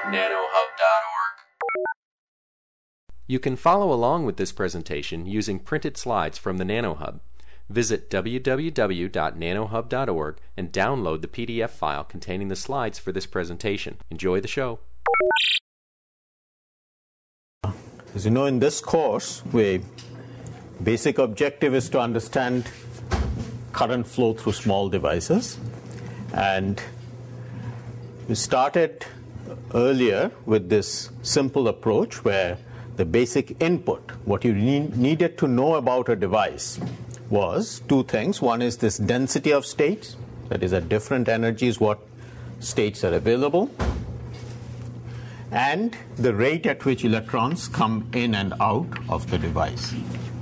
You can follow along with this presentation using printed slides from the NanoHub. Visit www.nanohub.org and download the PDF file containing the slides for this presentation. Enjoy the show. As you know, in this course, the basic objective is to understand current flow through small devices. And we started earlier with this simple approach where the basic input, what you needed to know about a device, was two things. One is this density of states, that is at different energies what states are available, and the rate at which electrons come in and out of the device.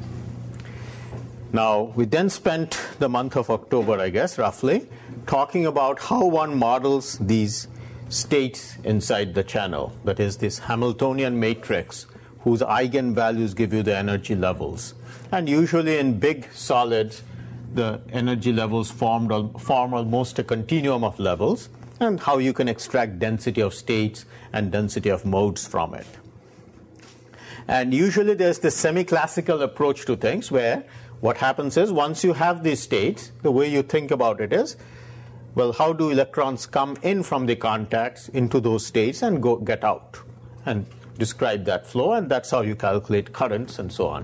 Now, we then spent the month of October, I guess, roughly, talking about how one models these states inside the channel, that is this Hamiltonian matrix whose eigenvalues give you the energy levels. And usually in big solids, the energy levels form almost a continuum of levels, and how you can extract density of states and density of modes from it. And usually there's this semi-classical approach to things where what happens is once you have these states, the way you think about it is, well, how do electrons come in from the contacts into those states and get out? And describe that flow, and that's how you calculate currents and so on.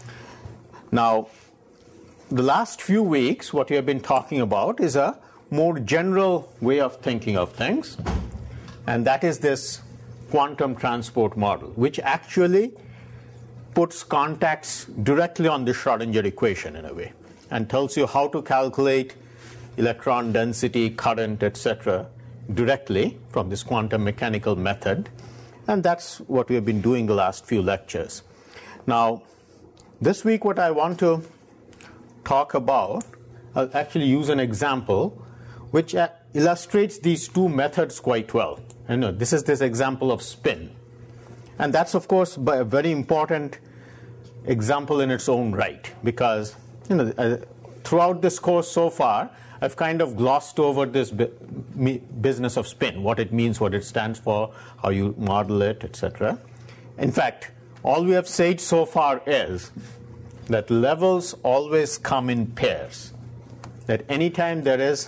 Now, the last few weeks, what we have been talking about is a more general way of thinking of things, and that is this quantum transport model, which actually puts contacts directly on the Schrodinger equation in a way, and tells you how to calculate electron density, current, etc. directly from this quantum mechanical method. And that's what we have been doing the last few lectures. Now, this week what I want to talk about, I'll actually use an example which illustrates these two methods quite well. And this is this example of spin. And that's, of course, a very important example in its own right, because throughout this course so far, I've kind of glossed over this business of spin, what it means, what it stands for, how you model it, etc. In fact, all we have said so far is that levels always come in pairs, that anytime there is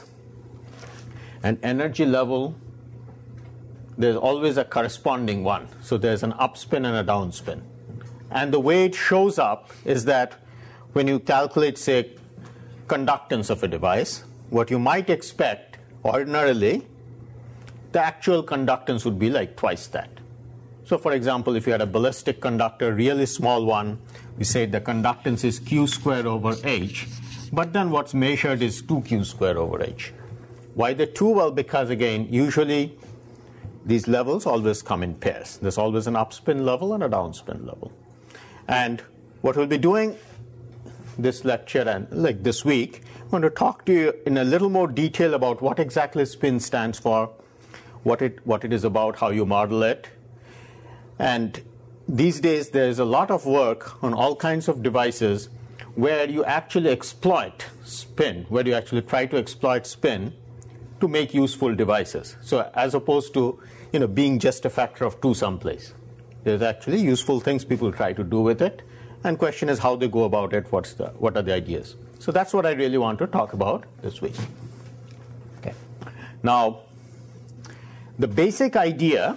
an energy level, there's always a corresponding one. So there's an upspin and a downspin. And the way it shows up is that when you calculate, say, conductance of a device, what you might expect ordinarily, the actual conductance would be like twice that. So for example, if you had a ballistic conductor, really small one, we say the conductance is Q squared over H, but then what's measured is 2Q squared over H. Why the 2? Well, because again, usually these levels always come in pairs. There's always an upspin level and a downspin level. And what we'll be doing this lecture and like this week, I'm going to talk to you in a little more detail about what exactly spin stands for, what it is about, how you model it. And these days there's a lot of work on all kinds of devices where you actually exploit spin, where you actually try to exploit spin to make useful devices. So as opposed to being just a factor of 2 someplace. There's actually useful things people try to do with it. And question is how they go about it, what are the ideas. So that's what I really want to talk about this week. Okay. Now, the basic idea,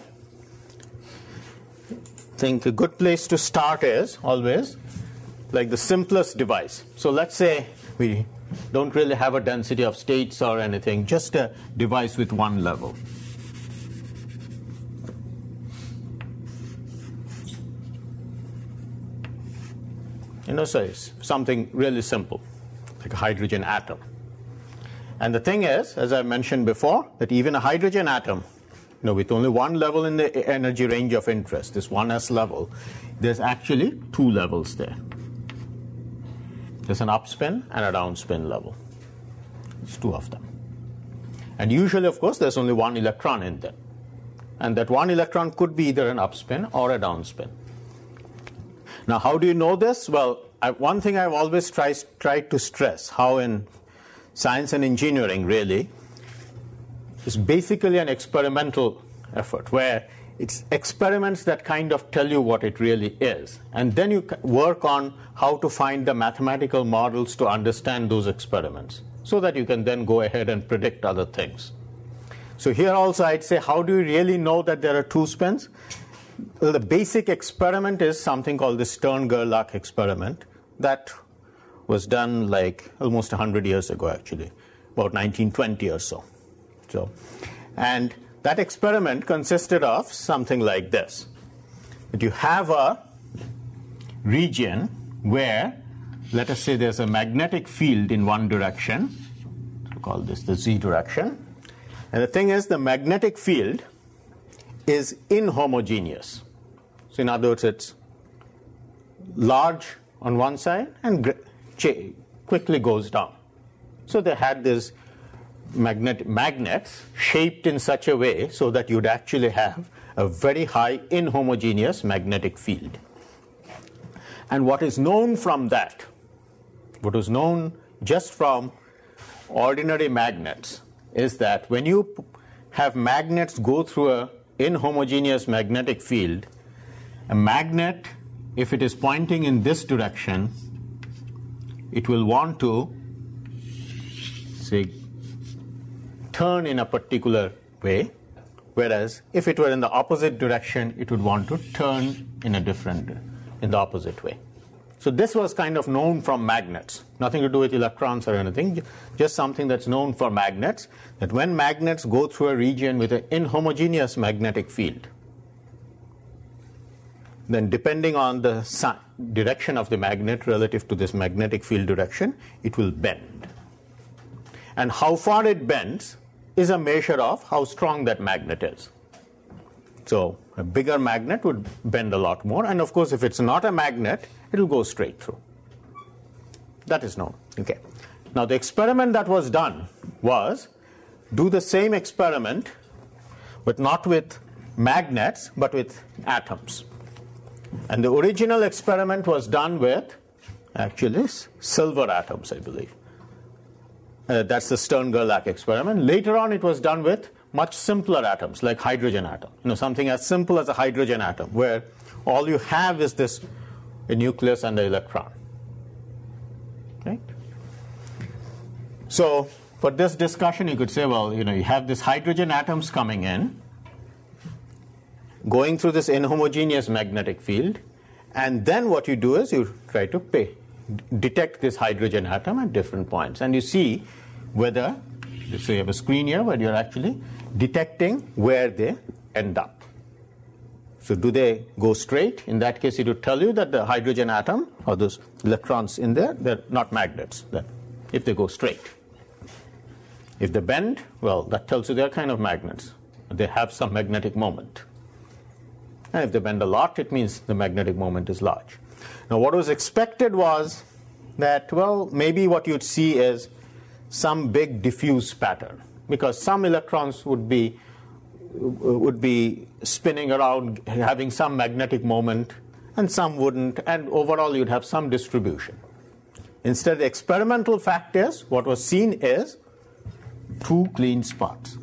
I think a good place to start is always like the simplest device. So let's say we don't really have a density of states or anything, just a device with one level. So it's something really simple, like a hydrogen atom. And the thing is, as I mentioned before, that even a hydrogen atom, with only one level in the energy range of interest, this 1s level, there's actually 2 levels there. There's an upspin and a downspin level. There's 2 of them. And usually, of course, there's only 1 electron in them. And that 1 electron could be either an upspin or a downspin. Now, how do you know this? Well, one thing I've always tried to stress, how in science and engineering really, is basically an experimental effort where It's experiments that kind of tell you what it really is. And then you work on how to find the mathematical models to understand those experiments so that you can then go ahead and predict other things. So here also I'd say, how do you really know that there are two spins? Well, the basic experiment is something called the Stern-Gerlach experiment that was done like almost 100 years ago, actually, about 1920 or so. And that experiment consisted of something like this. That you have a region where, let us say there's a magnetic field in one direction. We'll call this the z direction. And the thing is, the magnetic field is inhomogeneous. So in other words, it's large on one side and quickly goes down. So they had these magnets shaped in such a way so that you'd actually have a very high inhomogeneous magnetic field. And what is known from that, what is known just from ordinary magnets, is that when you have magnets go through an inhomogeneous magnetic field, a magnet, if it is pointing in this direction, it will want to, say, turn in a particular way, whereas if it were in the opposite direction, it would want to turn in the opposite way. So this was kind of known from magnets, nothing to do with electrons or anything, just something that's known for magnets, that when magnets go through a region with an inhomogeneous magnetic field, then depending on the direction of the magnet relative to this magnetic field direction, it will bend. And how far it bends is a measure of how strong that magnet is. So a bigger magnet would bend a lot more, and of course if it's not a magnet, it will go straight through. That is known. Okay. Now the experiment that was done was do the same experiment, but not with magnets, but with atoms. And the original experiment was done with, actually, silver atoms, I believe. That's the Stern-Gerlach experiment. Later on, it was done with much simpler atoms, like hydrogen atom. Something as simple as a hydrogen atom, where all you have is a nucleus and the electron. Right? So for this discussion, you could say, well, you have these hydrogen atoms coming in, going through this inhomogeneous magnetic field, and then what you do is you try to detect this hydrogen atom at different points, and you see whether, so you have a screen here where you're actually detecting where they end up. So do they go straight? In that case, it would tell you that the hydrogen atom, or those electrons in there, they're not magnets, if they go straight. If they bend, well, that tells you they're kind of magnets. They have some magnetic moment. And if they bend a lot, it means the magnetic moment is large. Now, what was expected was that, well, maybe what you'd see is some big diffuse pattern, because some electrons would be spinning around, having some magnetic moment, and some wouldn't, and overall you'd have some distribution. Instead, the experimental fact is, what was seen is two clean spots.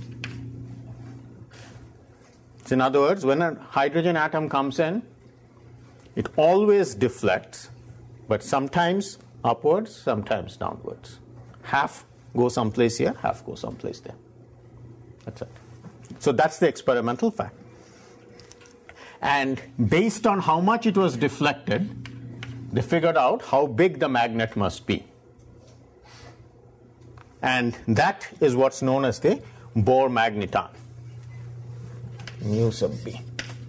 So in other words, when a hydrogen atom comes in, it always deflects, but sometimes upwards, sometimes downwards. Half goes someplace here, half goes someplace there. That's it. So that's the experimental fact. And based on how much it was deflected, they figured out how big the magnet must be. And that is what's known as the Bohr magneton, mu sub b.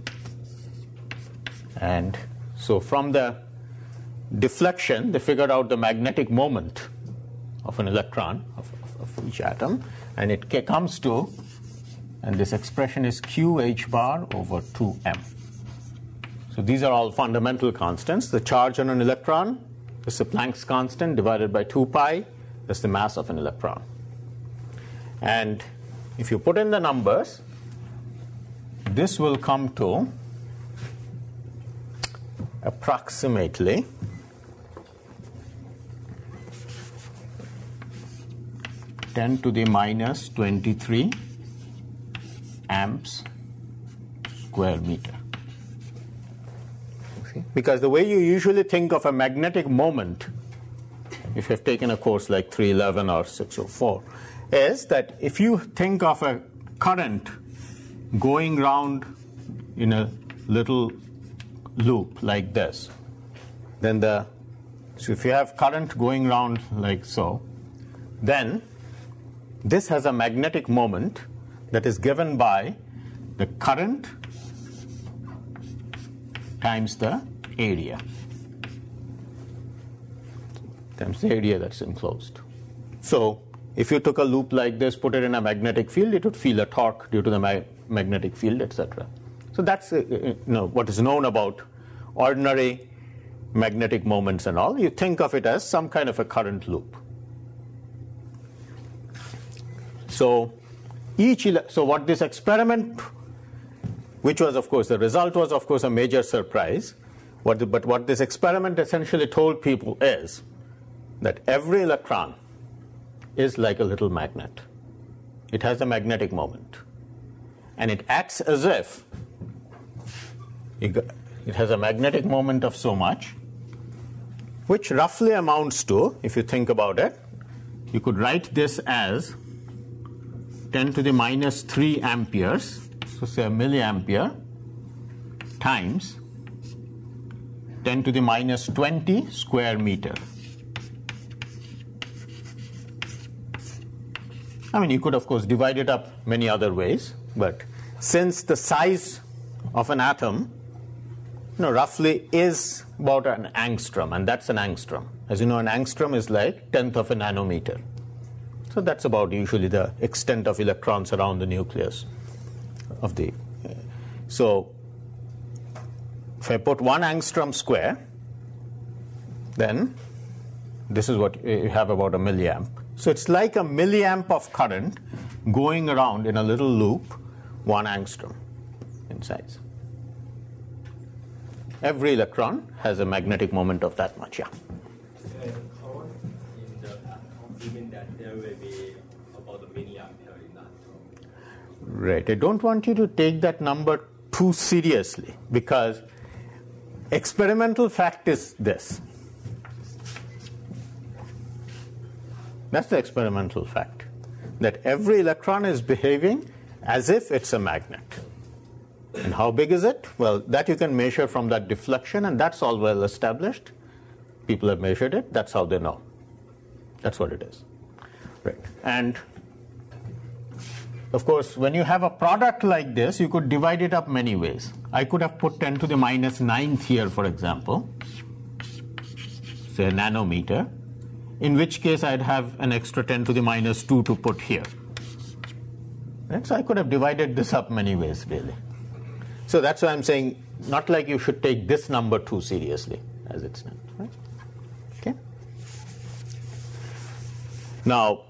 And so from the deflection, they figured out the magnetic moment of an electron, of each atom, and it comes to, and this expression is QH bar over 2m. So these are all fundamental constants. The charge on an electron is the Planck's constant divided by 2 pi. That's the mass of an electron. And if you put in the numbers, this will come to approximately 10 to the minus 23 amps square meter. See? Because the way you usually think of a magnetic moment, if you've taken a course like 311 or 604, is that if you think of a current going round in a little loop like this, then so if you have current going round like so, then this has a magnetic moment that is given by the current times the area. Times the area that's enclosed. So if you took a loop like this, put it in a magnetic field, it would feel a torque due to the magnetic field, etc. So that's what is known about ordinary magnetic moments and all. You think of it as some kind of a current loop. So what this experiment, which was, of course, the result was, of course, a major surprise. But what this experiment essentially told people is that every electron is like a little magnet. It has a magnetic moment. And it acts as if it has a magnetic moment of so much, which roughly amounts to, if you think about it, you could write this as 10 to the minus 3 amperes, so say a milliampere, times 10 to the minus 20 square meter. I mean, you could, of course, divide it up many other ways, but since the size of an atom, roughly is about an angstrom, and that's an angstrom. As you know, an angstrom is like 1/10 of a nanometer. So that's about usually the extent of electrons around the nucleus of the. So if I put 1 angstrom square, then this is what you have, about a milliamp. So it's like a milliamp of current going around in a little loop, 1 angstrom in size. Every electron has a magnetic moment of that much, yeah. How in the argument that there will be about a milliampere in that? Right. I don't want you to take that number too seriously, because experimental fact is this. That's the experimental fact, that every electron is behaving as if it's a magnet. And how big is it? Well, that you can measure from that deflection, and that's all well established. People have measured it. That's how they know. That's what it is. Right. And of course, when you have a product like this, you could divide it up many ways. I could have put 10 to the minus 9th here, for example, say a nanometer, in which case I'd have an extra 10 to the minus 2 to put here. Right? So I could have divided this up many ways, really. So that's why I'm saying, not like you should take this number too seriously as it's not. Right? Okay. Now,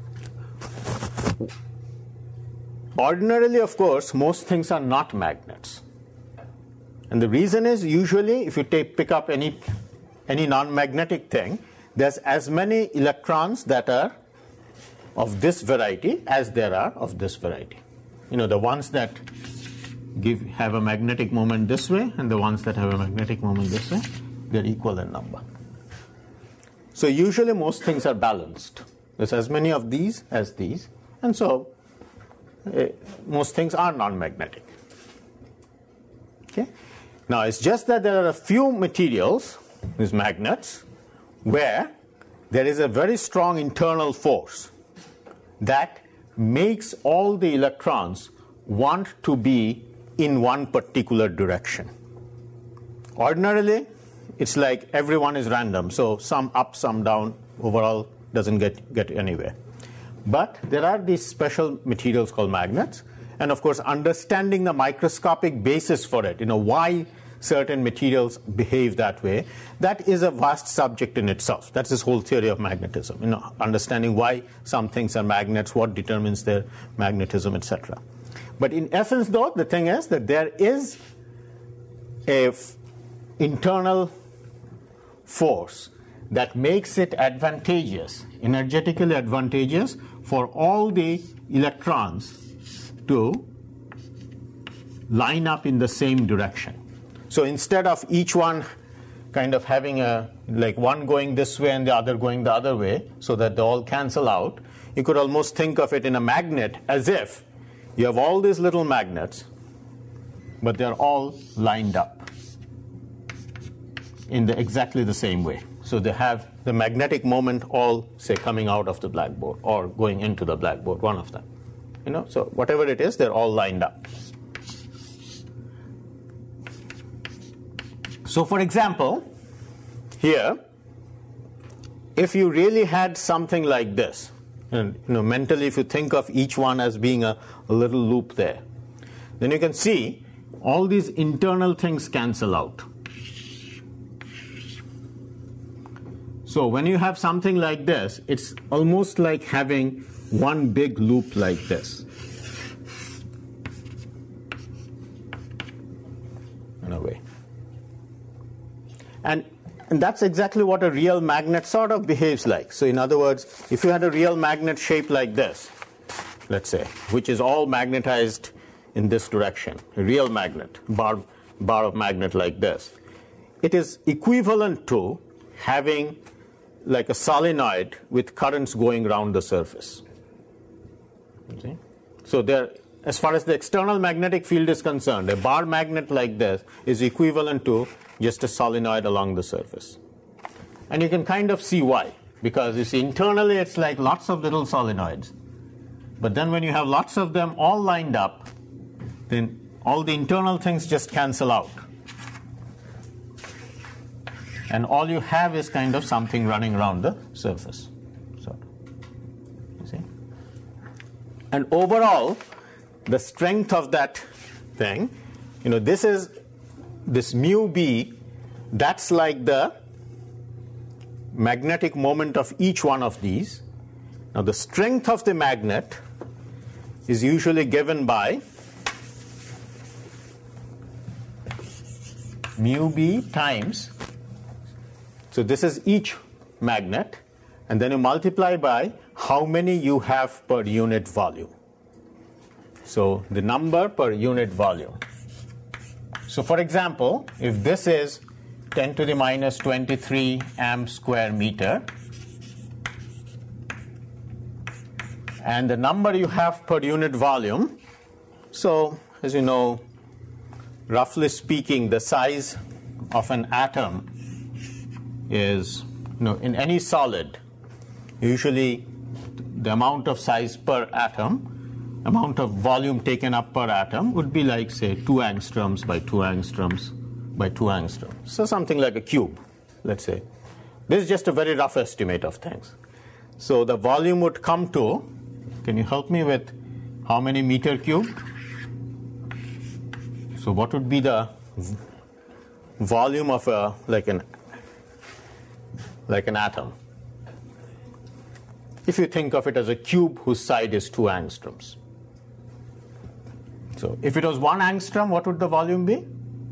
ordinarily, of course, most things are not magnets. And the reason is, usually, if you pick up any non-magnetic thing, there's as many electrons that are of this variety as there are of this variety. The ones that have a magnetic moment this way and the ones that have a magnetic moment this way, they're equal in number. So usually most things are balanced. There's as many of these as these, and so most things are non-magnetic. Okay? Now it's just that there are a few materials, these magnets, where there is a very strong internal force that makes all the electrons want to be in one particular direction. Ordinarily, it's like everyone is random, so some up, some down, overall doesn't get anywhere. But there are these special materials called magnets, and of course understanding the microscopic basis for it, why certain materials behave that way, that is a vast subject in itself. That's this whole theory of magnetism, understanding why some things are magnets, what determines their magnetism, etc. But in essence, though, the thing is that there is a internal force that makes it advantageous, energetically advantageous, for all the electrons to line up in the same direction. So instead of each one kind of having like one going this way and the other going the other way so that they all cancel out, you could almost think of it in a magnet as if you have all these little magnets, but they're all lined up in exactly the same way. So they have the magnetic moment all, say, coming out of the blackboard or going into the blackboard, one of them. So whatever it is, they're all lined up. So for example, here, if you really had something like this, and mentally if you think of each one as being a little loop there, then you can see all these internal things cancel out. So when you have something like this, it's almost like having one big loop like this, in a way. And that's exactly what a real magnet sort of behaves like. So in other words, if you had a real magnet shaped like this, let's say, which is all magnetized in this direction, a real magnet, bar of magnet like this, it is equivalent to having like a solenoid with currents going around the surface. Okay? So there, as far as the external magnetic field is concerned, a bar magnet like this is equivalent to just a solenoid along the surface. And you can kind of see why. Because you see, internally it's like lots of little solenoids. But then when you have lots of them all lined up, then all the internal things just cancel out. And all you have is kind of something running around the surface. So, you see? And overall, the strength of that thing, this is this mu b, that's like the magnetic moment of each one of these. Now the strength of the magnet is usually given by mu b times, so this is each magnet, and then you multiply by how many you have per unit volume. So the number per unit volume. So for example, if this is 10 to the minus 23 amp square meter, and the number you have per unit volume, so as you know, roughly speaking, the size of an atom is, in any solid, usually the amount of size per atom, amount of volume taken up per atom would be like, say, 2 angstroms by 2 angstroms by 2 angstroms. So something like a cube, let's say. This is just a very rough estimate of things. So the volume would come to, can you help me with how many meter cubed? So what would be the volume of like an atom? If you think of it as a cube whose side is 2 angstroms. So if it was 1 angstrom, what would the volume be?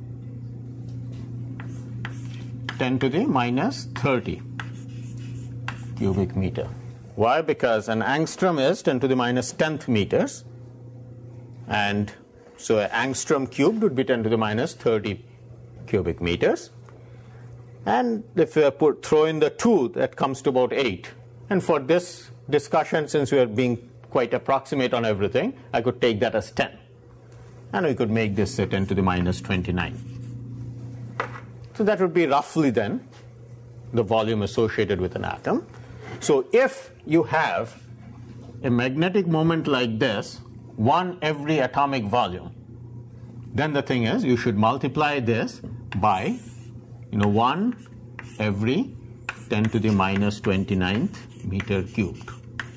10 to the minus 30 cubic meter. Why? Because an angstrom is 10 to the minus 10th meters, and so an angstrom cubed would be 10 to the minus 30 cubic meters. And if we throw in the 2, that comes to about 8. And for this discussion, since we are being quite approximate on everything, I could take that as 10. And we could make this 10 to the minus 29. So that would be roughly then the volume associated with an atom. So if you have a magnetic moment like this, 1 every atomic volume, then the thing is you should multiply this by 1 every 10 to the minus 29th meter cubed.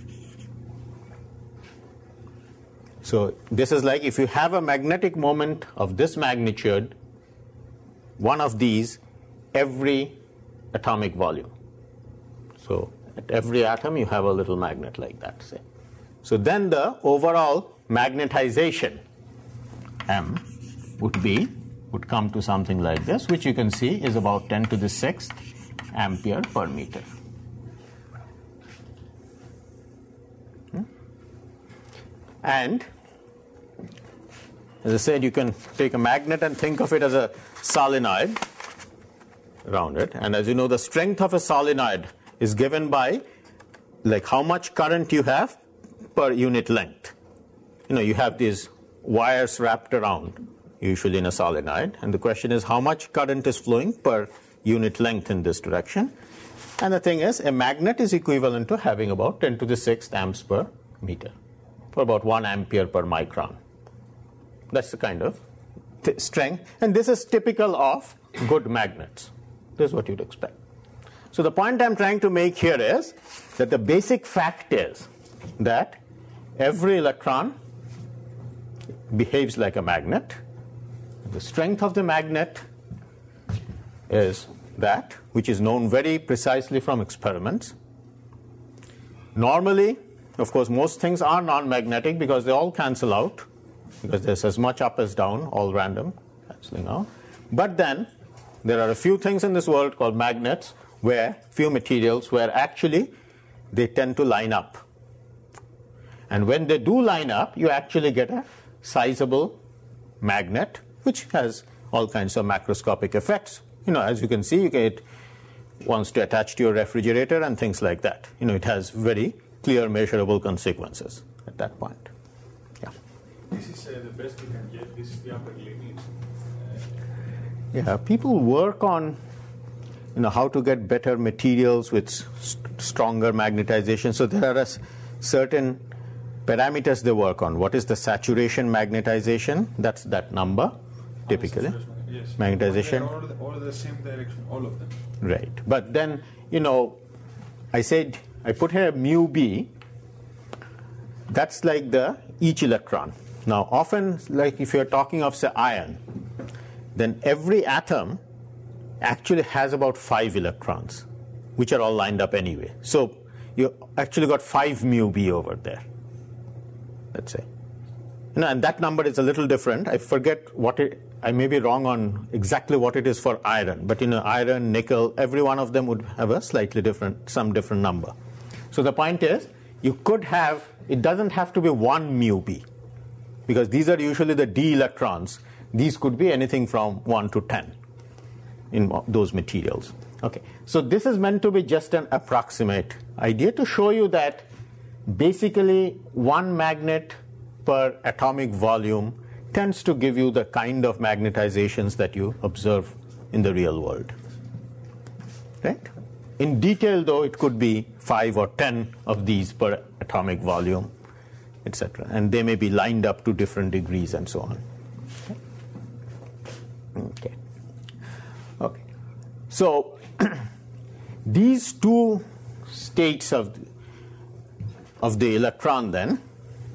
So this is like if you have a magnetic moment of this magnitude, one of these every atomic volume. So at every atom you have a little magnet like that, say. So then the overall magnetization M would come to something like this, which you can see is about 10 to the 6th ampere per meter. And As I said, you can take a magnet and think of it as a solenoid around it. And as you know, the strength of a solenoid is given by like how much current you have per unit length. You have these wires wrapped around, usually in a solenoid. And the question is how much current is flowing per unit length in this direction. And the thing is, a magnet is equivalent to having about 10 to the 6th amps per meter, for about 1 ampere per micron. That's the kind of strength. And this is typical of good magnets. This is what you'd expect. So the point I'm trying to make here is that the basic fact is that every electron behaves like a magnet. The strength of the magnet is that, which is known very precisely from experiments. Normally, of course, most things are non-magnetic because they all cancel out, because there's as much up as down, all random, canceling out. But then there are a few things in this world called magnets, few materials where actually they tend to line up. And when they do line up, you actually get a sizable magnet, which has all kinds of macroscopic effects. As you can see, it wants to attach to your refrigerator and things like that. It has very clear measurable consequences at that point. Yeah. This is the best we can get. This is the upper limit. Yeah, people work on how to get better materials with stronger magnetization. So there are certain parameters they work on. What is the saturation magnetization? That's that number, typically. Yes. Magnetization. All the same direction, all of them. Right. But then, I put here mu b. That's like each electron. Now, often, like if you're talking of, say, iron, then every atom actually has about 5 electrons, which are all lined up anyway. So you actually got 5 mu b over there, let's say. And that number is a little different. I forget I may be wrong on exactly what it is for iron, but iron, nickel, every one of them would have a slightly different, some different number. So the point is, you could have, it doesn't have to be 1 mu b, because these are usually the d electrons. These could be anything from 1 to 10 in those materials. Okay, so this is meant to be just an approximate idea to show you that basically one magnet per atomic volume tends to give you the kind of magnetizations that you observe in the real world. Right? In detail, though, it could be 5 or 10 of these per atomic volume, etc. And they may be lined up to different degrees and so on. Okay. Okay. So these two states of the electron then,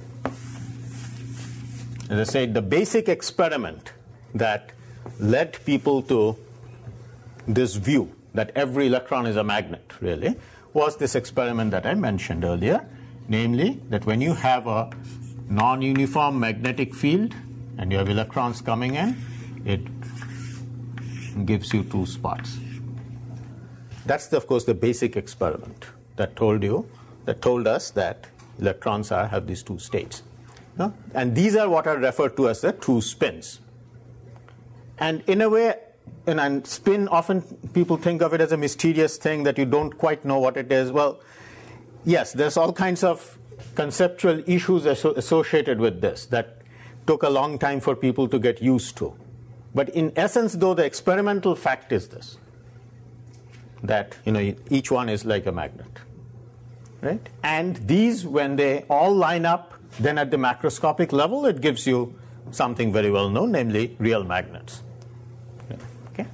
as I said, the basic experiment that led people to this view that every electron is a magnet, really, was this experiment that I mentioned earlier, namely that when you have a non-uniform magnetic field and you have electrons coming in, it gives you 2 spots. That's, of course, the basic experiment that told us that electrons have these 2 states. No? And these are what are referred to as the true spins. And in a way, and spin, often people think of it as a mysterious thing that you don't quite know what it is. Well, yes, there's all kinds of conceptual issues associated with this that took a long time for people to get used to. But in essence, though, the experimental fact is this, that each one is like a magnet. Right? And these, when they all line up, then at the macroscopic level, it gives you something very well known, namely real magnets. Okay?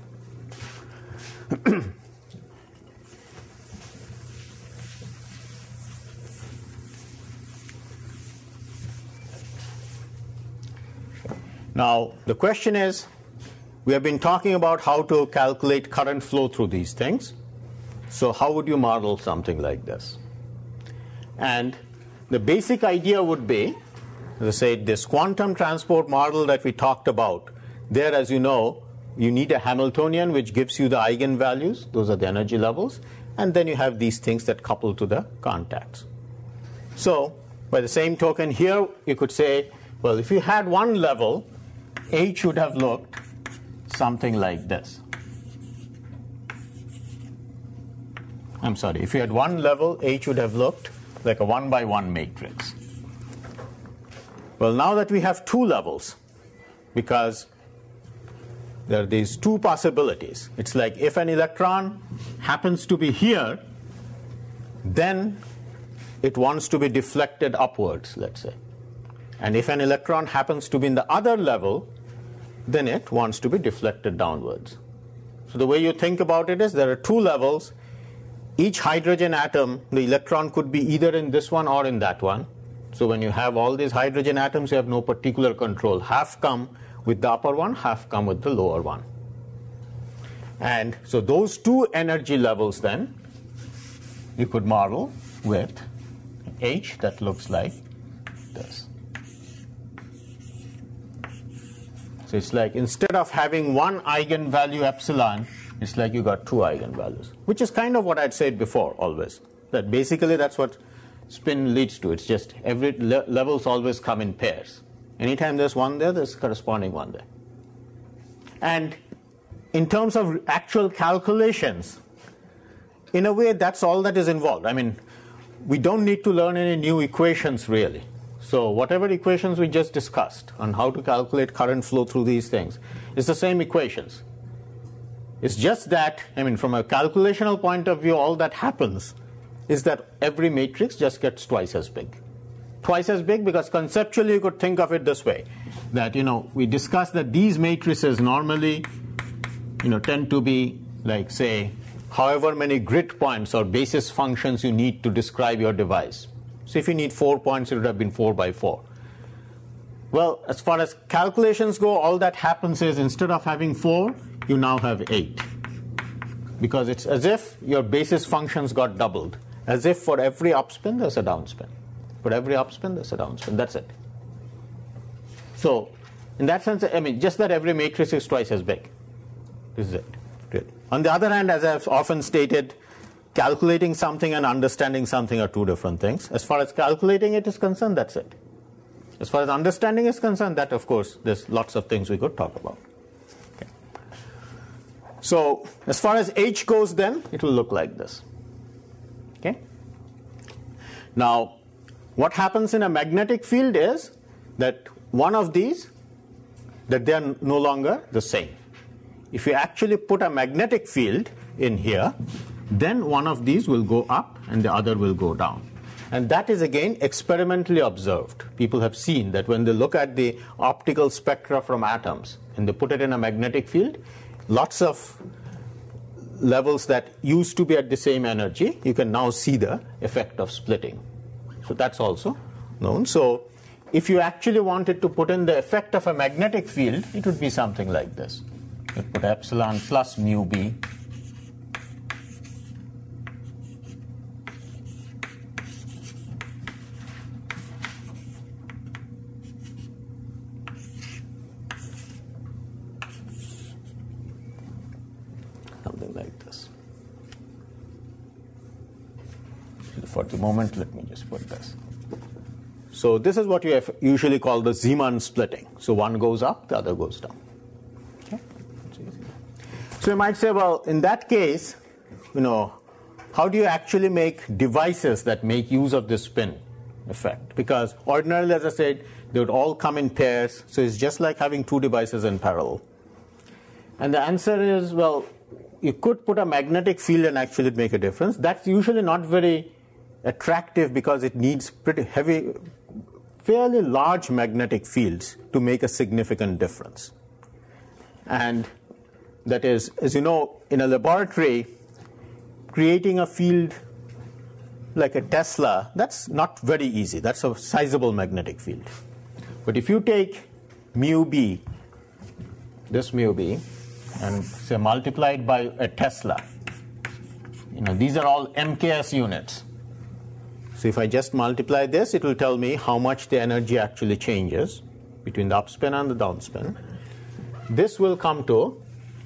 Now, the question is, we have been talking about how to calculate current flow through these things. So how would you model something like this? And the basic idea would be, as I said, this quantum transport model that we talked about, there, as you know, you need a Hamiltonian which gives you the eigenvalues, those are the energy levels, and then you have these things that couple to the contacts. So, by the same token here, you could say, well, if you had one level H would have looked something like this. I'm sorry, if you had one level, H would have looked like a 1-by-1 matrix. Well, now that we have two levels, because there are these two possibilities. It's like if an electron happens to be here, then it wants to be deflected upwards, let's say. And if an electron happens to be in the other level, then it wants to be deflected downwards. So the way you think about it is there are two levels. Each hydrogen atom, the electron could be either in this one or in that one. So when you have all these hydrogen atoms, you have no particular control. Half come with the upper one, half come with the lower one. And so those two energy levels then, you could model with H that looks like this. So it's like instead of having one eigenvalue epsilon, it's like you got two eigenvalues, which is kind of what I'd said before always. That basically that's what spin leads to. It's just every levels always come in pairs. Anytime there's one there, there's corresponding one there. And in terms of actual calculations, in a way, that's all that is involved. I mean, we don't need to learn any new equations, really. So whatever equations we just discussed on how to calculate current flow through these things, it's the same equations. It's just that, I mean, from a calculational point of view, all that happens is that every matrix just gets twice as big. Twice as big because conceptually you could think of it this way, that, we discussed that these matrices normally, tend to be like, say, however many grid points or basis functions you need to describe your device. So if you need 4 points, it would have been 4 by 4. Well, as far as calculations go, all that happens is instead of having 4, you now have 8. Because it's as if your basis functions got doubled. As if for every upspin, there's a downspin. For every upspin, there's a downspin. That's it. So, in that sense, I mean, just that every matrix is twice as big. This is it. Really. On the other hand, as I've often stated, calculating something and understanding something are two different things. As far as calculating it is concerned, that's it. As far as understanding is concerned, that, of course, there's lots of things we could talk about. Okay. So, as far as H goes, then, it will look like this. Okay. Now, what happens in a magnetic field is that one of these, that they are no longer the same. If you actually put a magnetic field in here, then one of these will go up and the other will go down. And that is again experimentally observed. People have seen that when they look at the optical spectra from atoms and they put it in a magnetic field, lots of levels that used to be at the same energy, you can now see the effect of splitting. So that's also known. So if you actually wanted to put in the effect of a magnetic field, it would be something like this. You put epsilon plus mu b. Something like this. For the moment, let me just put this. So this is what you have usually called the Zeeman splitting. So one goes up, the other goes down. Okay? So you might say, well, in that case, how do you actually make devices that make use of this spin effect? Because ordinarily, as I said, they would all come in pairs. So it's just like having two devices in parallel. And the answer is, well, you could put a magnetic field and actually make a difference. That's usually not very attractive because it needs pretty heavy, fairly large magnetic fields to make a significant difference. And that is, as you know, in a laboratory, creating a field like a Tesla, that's not very easy. That's a sizable magnetic field. But if you take mu b, this mu b, and say multiply it by a Tesla, these are all MKS units. So if I just multiply this, it will tell me how much the energy actually changes between the upspin and the downspin. This will come to,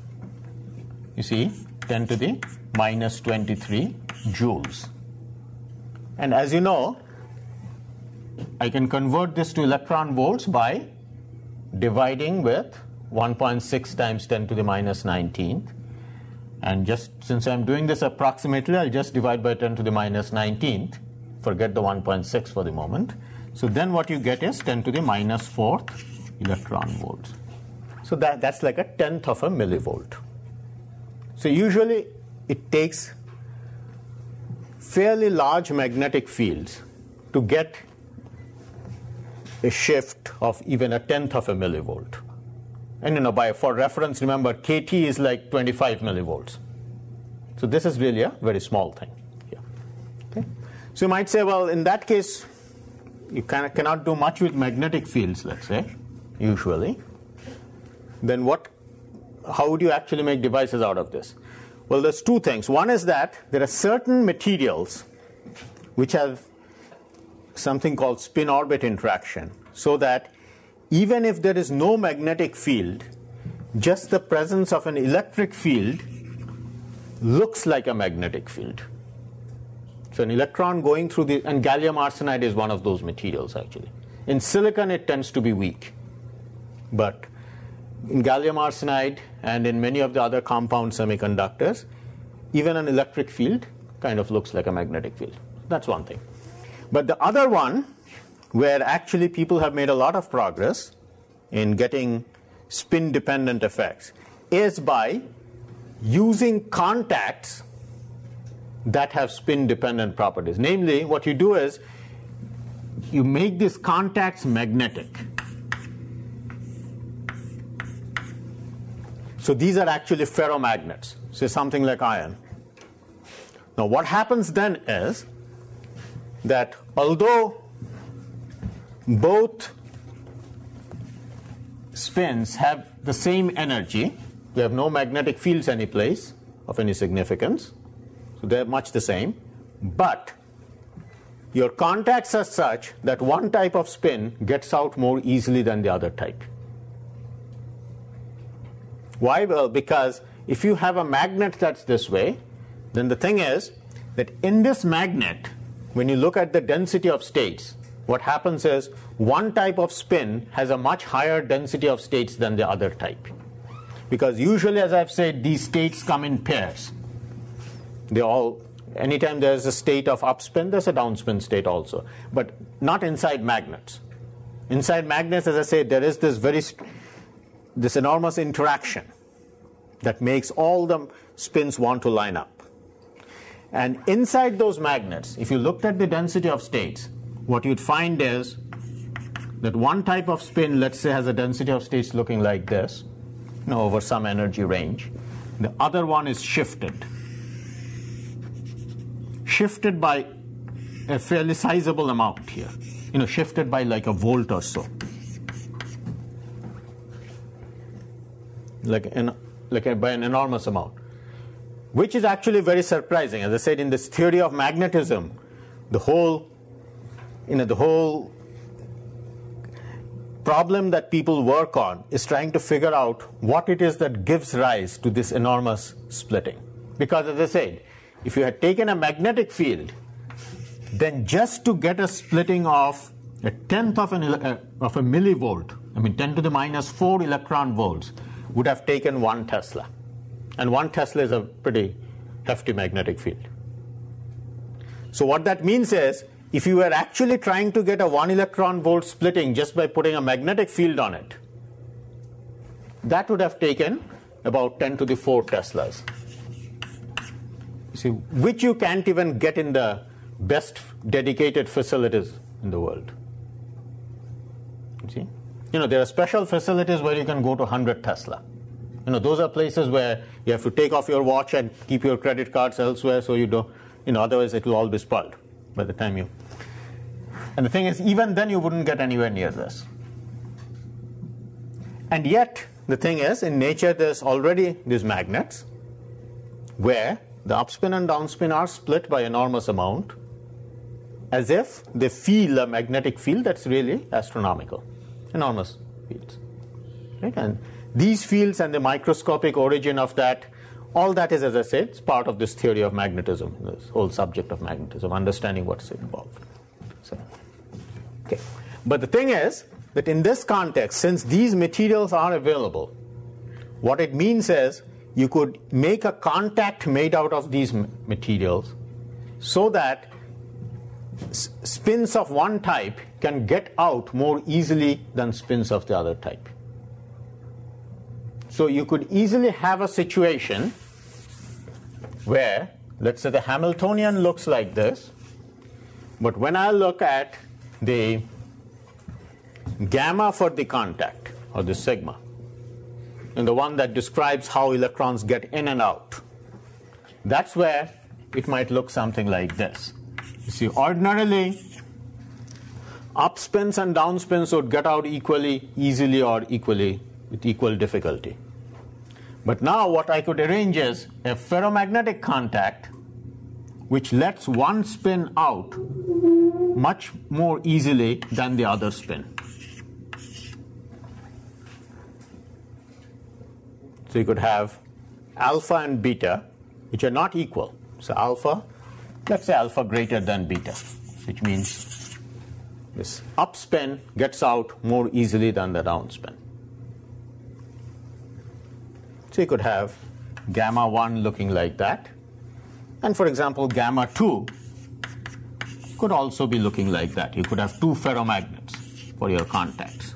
10 to the minus 23 joules. And as you know, I can convert this to electron volts by dividing with 1.6 times 10 to the minus 19th. And just since I'm doing this approximately, I'll just divide by 10 to the minus 19th. Forget the 1.6 for the moment. So then what you get is 10 to the minus 4th electron volts. So that's like a tenth of a millivolt. So usually it takes fairly large magnetic fields to get a shift of even a tenth of a millivolt. And for reference, remember, kT is like 25 millivolts. So this is really a very small thing. Yeah. Okay. So you might say, well, in that case, you cannot do much with magnetic fields, let's say, usually. Then how would you actually make devices out of this? Well, there's two things. One is that there are certain materials which have something called spin-orbit interaction, so that even if there is no magnetic field, just the presence of an electric field looks like a magnetic field. So an electron going through and gallium arsenide is one of those materials, actually. In silicon, it tends to be weak. But in gallium arsenide and in many of the other compound semiconductors, even an electric field kind of looks like a magnetic field. That's one thing. But the other one, where actually people have made a lot of progress in getting spin-dependent effects, is by using contacts that have spin-dependent properties. Namely, what you do is you make these contacts magnetic. So these are actually ferromagnets, so something like iron. Now what happens then is that although both spins have the same energy, they have no magnetic fields anyplace of any significance, so they're much the same, but your contacts are such that one type of spin gets out more easily than the other type. Why? Well, because if you have a magnet that's this way, then the thing is that in this magnet, when you look at the density of states, what happens is one type of spin has a much higher density of states than the other type. Because usually, as I've said, these states come in pairs. Anytime there's a state of upspin, there's a downspin state also. But not inside magnets. Inside magnets, as I said, there is this enormous interaction that makes all the spins want to line up. And inside those magnets, if you looked at the density of states, what you'd find is that one type of spin, let's say, has a density of states looking like this, over some energy range. The other one is shifted by a fairly sizable amount here, shifted by like a volt or so. By an enormous amount, which is actually very surprising. As I said, in this theory of magnetism, the whole problem that people work on is trying to figure out what it is that gives rise to this enormous splitting. Because, as I said, if you had taken a magnetic field, then just to get a splitting of a tenth of a millivolt, 10 to the minus 4 electron volts, would have taken 1 Tesla. And 1 Tesla is a pretty hefty magnetic field. So what that means is, if you were actually trying to get a 1 electron volt splitting just by putting a magnetic field on it, that would have taken about 10 to the 4 Teslas. You see, which you can't even get in the best dedicated facilities in the world. You see? There are special facilities where you can go to 100 Tesla. Those are places where you have to take off your watch and keep your credit cards elsewhere, so you don't, otherwise it will all be spoiled by the time you. And the thing is, even then you wouldn't get anywhere near this. And yet, the thing is, in nature there's already these magnets where the upspin and downspin are split by enormous amount, as if they feel a magnetic field that's really astronomical. Enormous fields. Right? And these fields and the microscopic origin of that, all that is, as I said, it's part of this theory of magnetism, this whole subject of magnetism, understanding what's involved. So, okay. But the thing is that in this context, since these materials are available, what it means is you could make a contact made out of these materials so that spins of one type can get out more easily than spins of the other type. So you could easily have a situation where, let's say the Hamiltonian looks like this, but when I look at the gamma for the contact, or the sigma, and the one that describes how electrons get in and out, that's where it might look something like this. You see, ordinarily, up spins and down spins would get out equally easily or equally with equal difficulty. But now what I could arrange is a ferromagnetic contact which lets one spin out much more easily than the other spin. So you could have alpha and beta, which are not equal. So alpha, let's say alpha greater than beta, which means this up spin gets out more easily than the down spin. So you could have gamma 1 looking like that. And for example, gamma 2 could also be looking like that. You could have two ferromagnets for your contacts.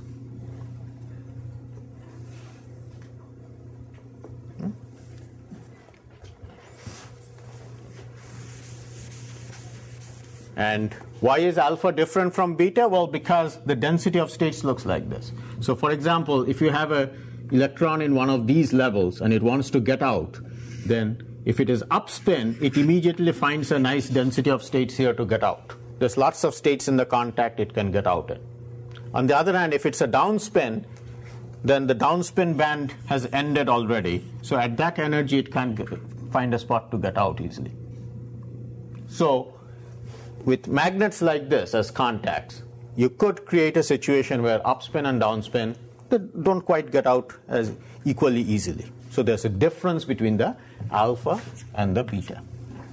And why is alpha different from beta? Well, because the density of states looks like this. So for example, if you have an electron in one of these levels and it wants to get out, then if it is up spin, it immediately finds a nice density of states here to get out. There's lots of states in the contact it can get out in. On the other hand, if it's a down spin, then the down spin band has ended already. So at that energy, it can't find a spot to get out easily. So with magnets like this as contacts, you could create a situation where upspin and downspin don't quite get out as equally easily. So there's a difference between the alpha and the beta.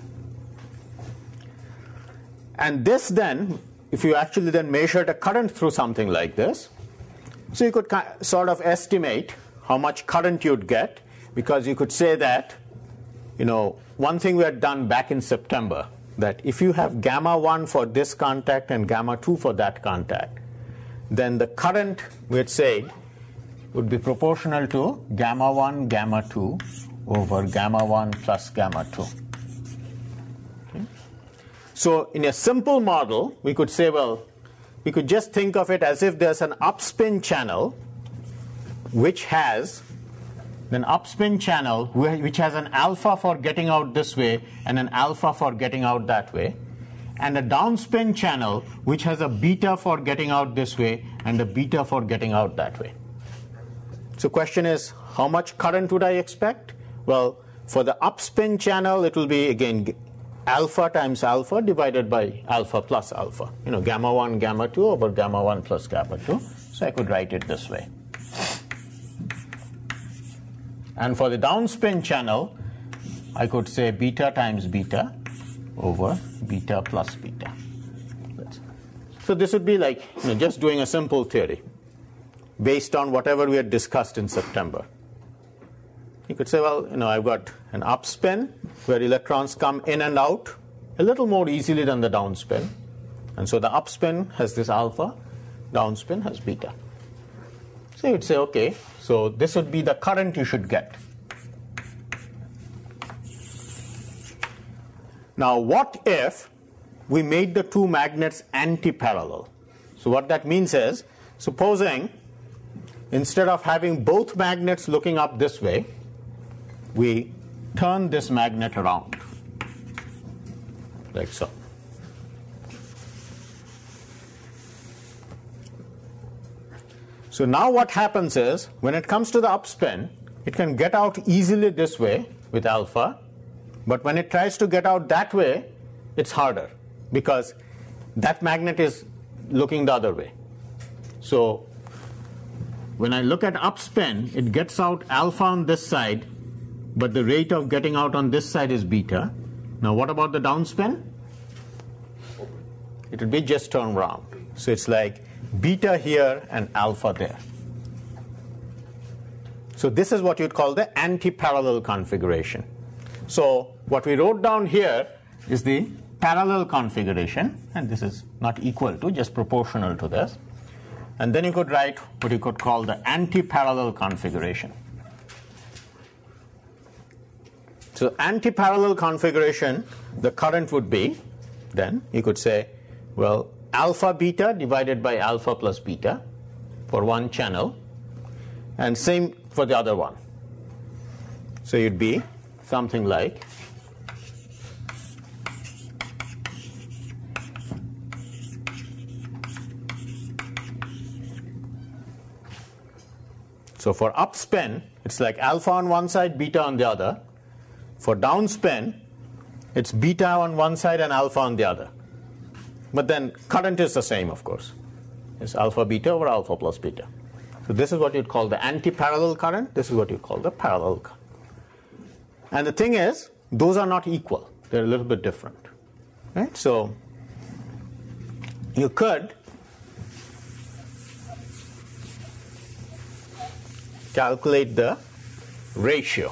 And this then, if you actually then measured a current through something like this, so you could sort of estimate how much current you'd get, because you could say that, one thing we had done back in September, that if you have gamma 1 for this contact and gamma 2 for that contact, then the current, we had said, would be proportional to gamma 1, gamma 2 over gamma 1 plus gamma 2. Okay. So in a simple model, we could say, well, we could just think of it as if there's an upspin channel which has an upspin channel which has an alpha for getting out this way and an alpha for getting out that way, and a downspin channel which has a beta for getting out this way and a beta for getting out that way. So question is, how much current would I expect? Well, for the upspin channel, it will be, again, alpha times alpha divided by alpha plus alpha. Gamma 1, gamma 2 over gamma 1 plus gamma 2. So I could write it this way. And for the downspin channel, I could say beta times beta over beta plus beta. So this would be like just doing a simple theory based on whatever we had discussed in September. You could say, well, I've got an upspin where electrons come in and out a little more easily than the downspin. And so the upspin has this alpha, downspin has beta. So you'd say, okay, so this would be the current you should get. Now, what if we made the two magnets anti-parallel? So what that means is, supposing instead of having both magnets looking up this way, we turn this magnet around, like so. So now what happens is, when it comes to the upspin, it can get out easily this way with alpha, but when it tries to get out that way, it's harder, because that magnet is looking the other way. So when I look at upspin, it gets out alpha on this side, but the rate of getting out on this side is beta. Now what about the downspin? It would be just turned around. So it's like beta here and alpha there. So this is what you'd call the anti-parallel configuration. So what we wrote down here is the parallel configuration, and this is not equal to, just proportional to this. And then you could write what you could call the anti-parallel configuration. So anti-parallel configuration, the current would be, then you could say, well, alpha beta divided by alpha plus beta for one channel, and same for the other one. So you'd be something like so for upspin, it's like alpha on one side, beta on the other. For downspin, it's beta on one side and alpha on the other. But then current is the same, of course. It's alpha beta over alpha plus beta. So this is what you'd call the anti-parallel current. This is what you call the parallel current. And the thing is, those are not equal. They're a little bit different. Right? So you could calculate the ratio.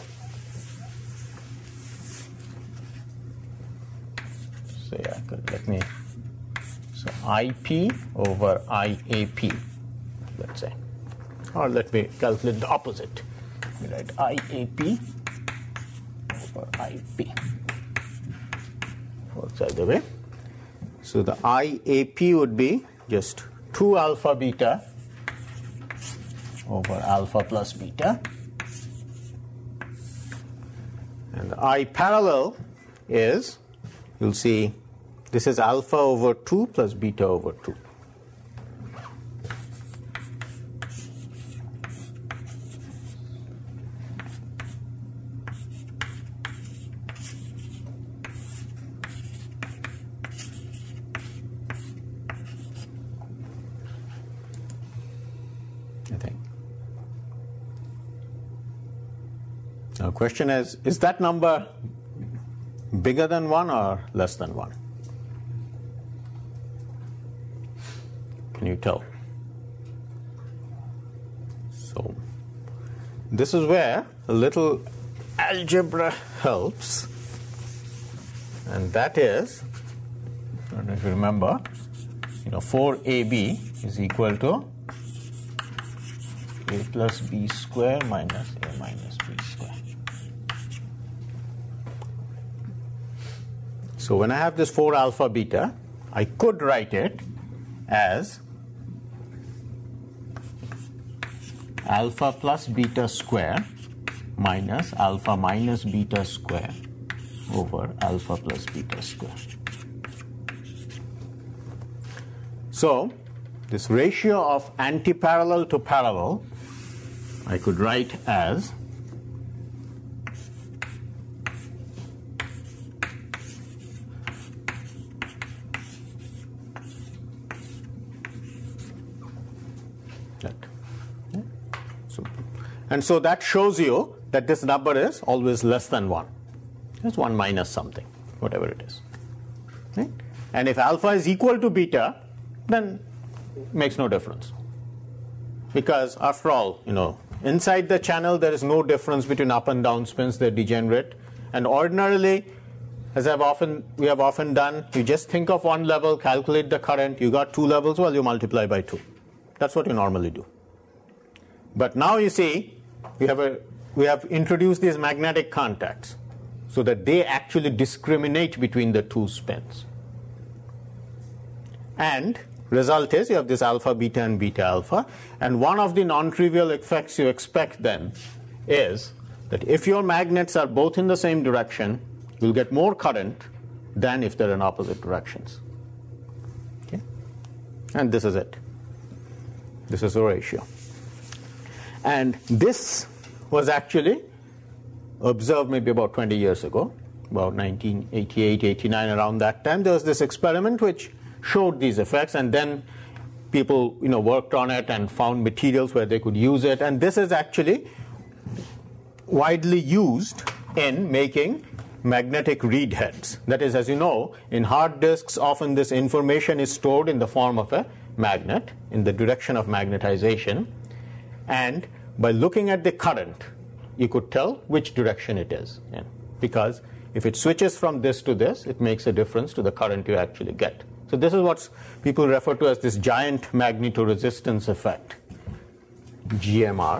So yeah, so IP over IAP, let's say. Or let me calculate the opposite. We write IAP over IP. Works either way. So the IAP would be just 2 alpha beta over alpha plus beta. And the I parallel is, you'll see, this is alpha over 2 plus beta over 2. I think. Now, question is that number bigger than 1 or less than 1? Can you tell? So this is where a little algebra helps, and that is, I don't know if you remember, 4ab is equal to a plus b square minus a minus b square. So when I have this 4 alpha beta, I could write it as alpha plus beta square minus alpha minus beta square over alpha plus beta square. So this ratio of antiparallel to parallel I could write as that. And so that shows you that this number is always less than 1. It's 1 minus something, whatever it is. Right? And if alpha is equal to beta, then it makes no difference. Because after all, inside the channel there is no difference between up and down spins, they're degenerate. And ordinarily, as we have often done, you just think of one level, calculate the current, you got 2 levels, well, you multiply by 2. That's what you normally do. But now you see, we have introduced these magnetic contacts so that they actually discriminate between the 2 spins. And result is you have this alpha beta and beta alpha, and one of the non-trivial effects you expect then is that if your magnets are both in the same direction, you'll get more current than if they're in opposite directions. Okay? And this is it. This is the ratio. And this was actually observed maybe about 20 years ago, about 1988, 89, around that time. There was this experiment which showed these effects, and then people worked on it and found materials where they could use it. And this is actually widely used in making magnetic read heads. That is, as you know, in hard disks, often this information is stored in the form of a magnet in the direction of magnetization, and by looking at the current, you could tell which direction it is. Yeah. Because if it switches from this to this, it makes a difference to the current you actually get. So this is what people refer to as this giant magnetoresistance effect, GMR.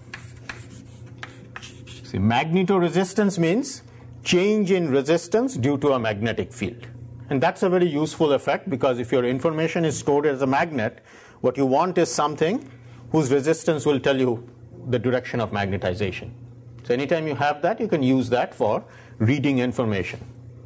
See, magnetoresistance means change in resistance due to a magnetic field. And that's a very useful effect, because if your information is stored as a magnet, what you want is something whose resistance will tell you the direction of magnetization. So anytime you have that, you can use that for reading information.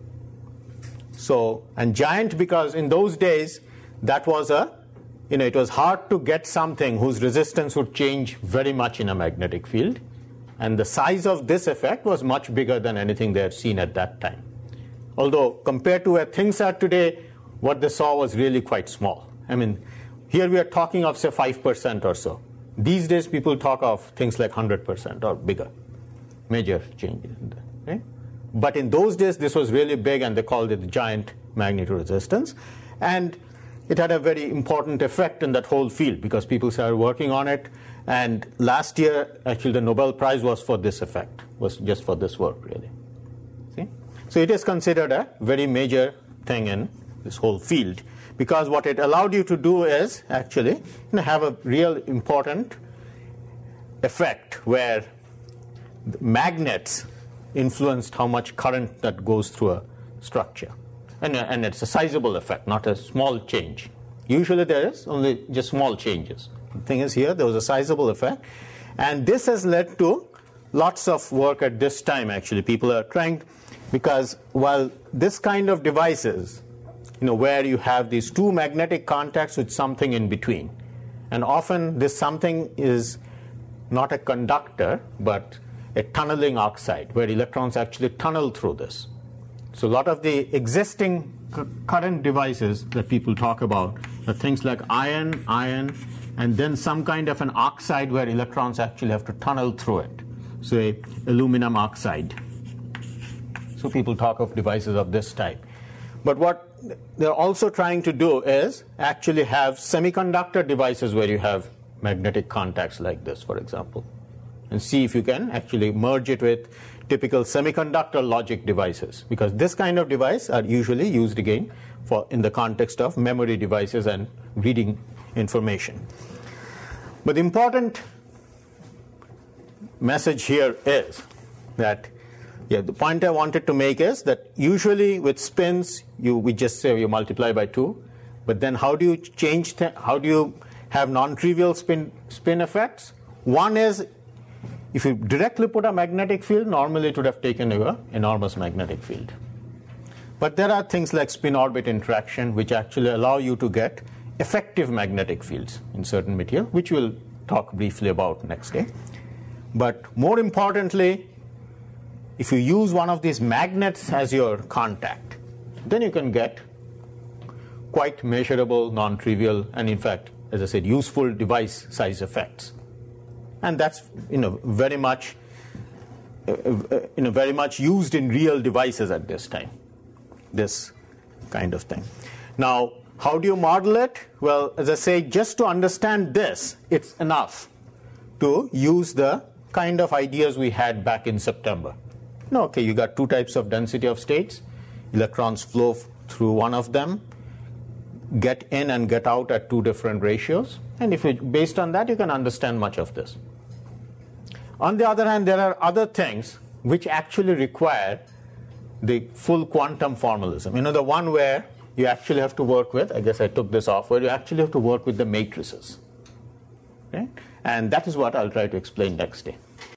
So, and giant, because in those days, that was it was hard to get something whose resistance would change very much in a magnetic field. And the size of this effect was much bigger than anything they had seen at that time. Although, compared to where things are today, what they saw was really quite small. I mean, here we are talking of, say, 5% or so. These days, people talk of things like 100% or bigger, major changes. Right? But in those days, this was really big, and they called it the giant magnetoresistance. And it had a very important effect in that whole field, because people started working on it. And last year, actually, the Nobel Prize was for this effect, was just for this work, really. See? So it is considered a very major thing in this whole field, because what it allowed you to do is actually have a real important effect where magnets influenced how much current that goes through a structure. And it's a sizable effect, not a small change. Usually there is only just small changes. The thing is, here there was a sizable effect. And this has led to lots of work at this time, actually. People are trying, because while this kind of devices, where you have these two magnetic contacts with something in between, and often this something is not a conductor, but a tunneling oxide, where electrons actually tunnel through this. So a lot of the existing current devices that people talk about are things like iron, and then some kind of an oxide where electrons actually have to tunnel through it. So aluminum oxide. So people talk of devices of this type. But what they're also trying to do is actually have semiconductor devices where you have magnetic contacts like this, for example, and see if you can actually merge it with typical semiconductor logic devices, because this kind of device are usually used again in the context of memory devices and reading information. But the important message here is that, the point I wanted to make is that usually with spins, we just say you multiply by 2, but then how do you change, how do you have non-trivial spin effects? One is, if you directly put a magnetic field, normally it would have taken an enormous magnetic field. But there are things like spin-orbit interaction, which actually allow you to get effective magnetic fields in certain material, which we'll talk briefly about next day. But more importantly, if you use one of these magnets as your contact, then you can get quite measurable, non-trivial, and in fact, as I said, useful device size effects. And that's very much used in real devices at this time, this kind of thing. Now, how do you model it? Well, as I say, just to understand this, it's enough to use the kind of ideas we had back in September. Okay, you got two types of density of states. Electrons flow through one of them, get in and get out at two different ratios. And based on that, you can understand much of this. On the other hand, there are other things which actually require the full quantum formalism. The one where you actually have to work with, I guess I took this off, where you actually have to work with the matrices. Okay? And that is what I'll try to explain next day.